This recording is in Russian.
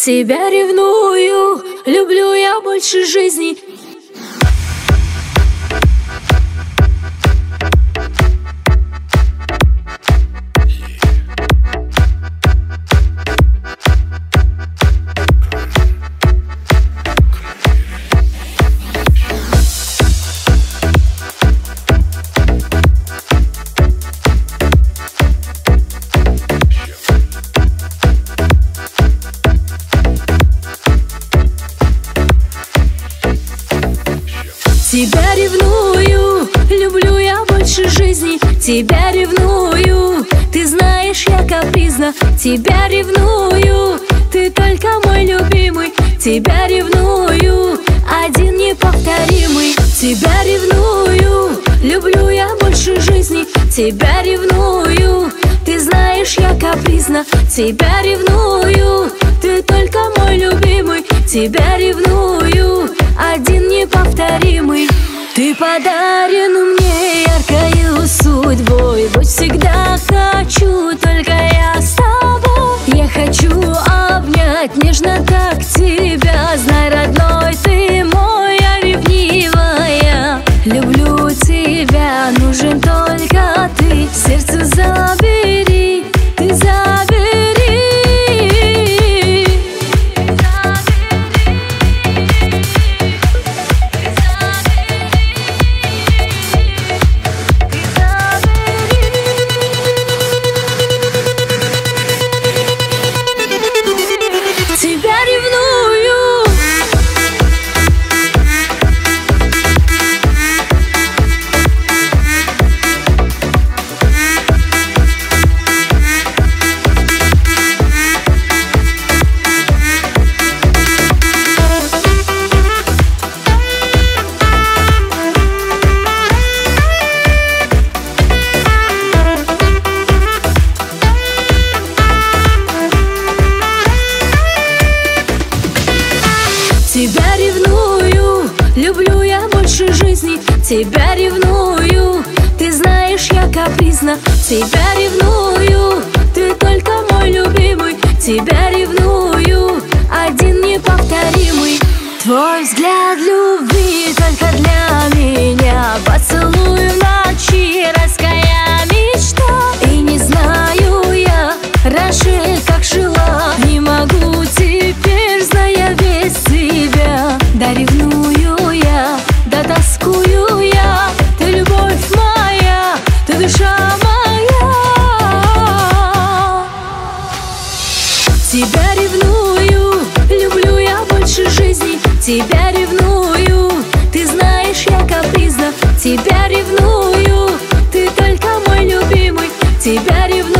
Тебя ревную, люблю я больше жизни. Тебя ревную, люблю я больше жизни. Тебя ревную, ты знаешь, я капризна. Тебя ревную, ты только мой любимый. Тебя ревную, один неповторимый. Тебя ревную, люблю я больше жизни. Тебя ревную, ты знаешь, я капризна. Тебя ревную, ты только мой любимый. Тебя ревную, один неповторимый. Ты подарен мне яркою судьбой. Быть всегда хочу, только я с тобой. Я хочу обнять нежно так тебя. Знай, родной, ты моя ревнивая. Люблю тебя, нужен только ты. Сердце забери, ты забери. Тебя ревную. Тебя ревную, люблю я больше жизни. Тебя ревную, ты знаешь, я капризна. Тебя ревную, ты только мой любимый. Тебя ревную, один неповторимый. Твой взгляд любви только для меня. Поцелуй в ночи, райская мечта. И не знаю я раньше, как жила. Не могу теперь, зная весь тебя. Да ревную я, да тоскую я. Ты любовь моя, ты душа моя. Тебя ревную, люблю я больше жизни. Тебя ревную, ты знаешь, я капризна. Тебя ревную, ты только мой любимый. Тебя ревную.